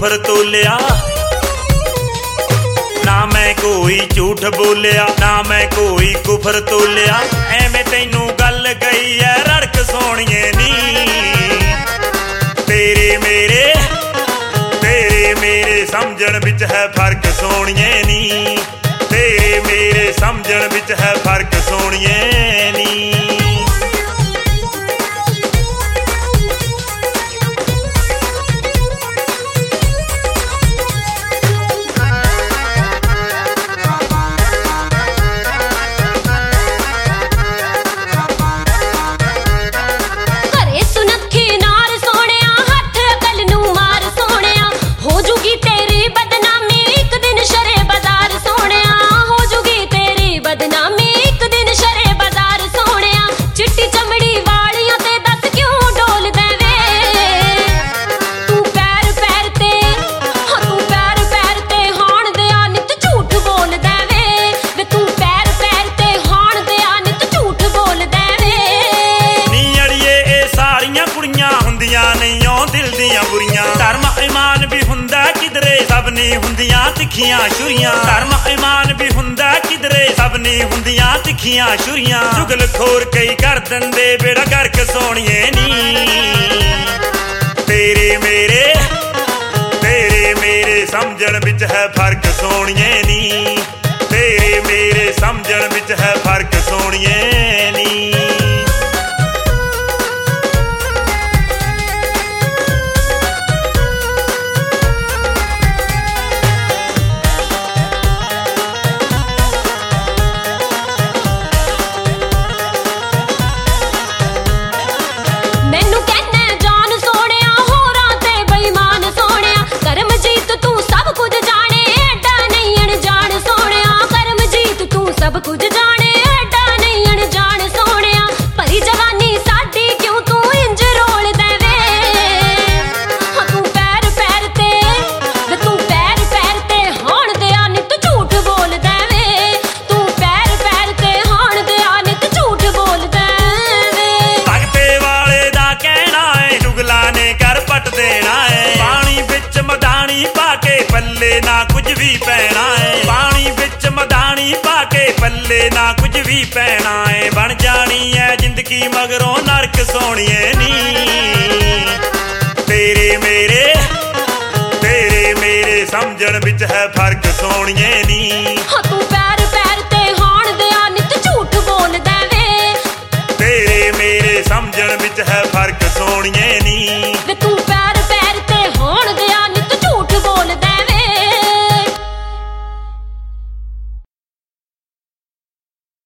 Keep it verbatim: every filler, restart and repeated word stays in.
कुफर तोलिया, ना मैं कोई झूठ बोलिया, ना मैं कोई कुफर तोलिया। एवें तैनू गल गई है रड़क सोहणिए नी, तेरे मेरे तेरे मेरे समझण विच है फर्क सोहणिए नी, तेरे मेरे समझण विच है फर्क सोहणिए नी। धर्म ईमान भी हुंदा किधरे सब नहीं हुंदियां तिखियां छुरियां, धर्म ईमान भी हुंदा किधरे सब नहीं हुंदियां तिखियां छुरियां। चुगल खोर कई कर दंदे बेड़ा गर्क सोहणिए नी, तेरे मेरे तेरे मेरे समझण विच है फर्क सोहणिए नी, तेरे मेरे समझण विच है फर्क सोहणिए नी। पल्ले ना कुछ भी पैना है, पानी बिच मदानी पाके पल्ले ना कुछ भी पैना है। बन जानी है जिंदगी मगरों नरक सोहणिए नी, तेरे मेरे तेरे मेरे समझण विच है फर्क सोहणिए नी। हाँ तू पैर पैर ते हाण दे नित झूठ बोलदा वे, तेरे मेरे समझण विच है फर्क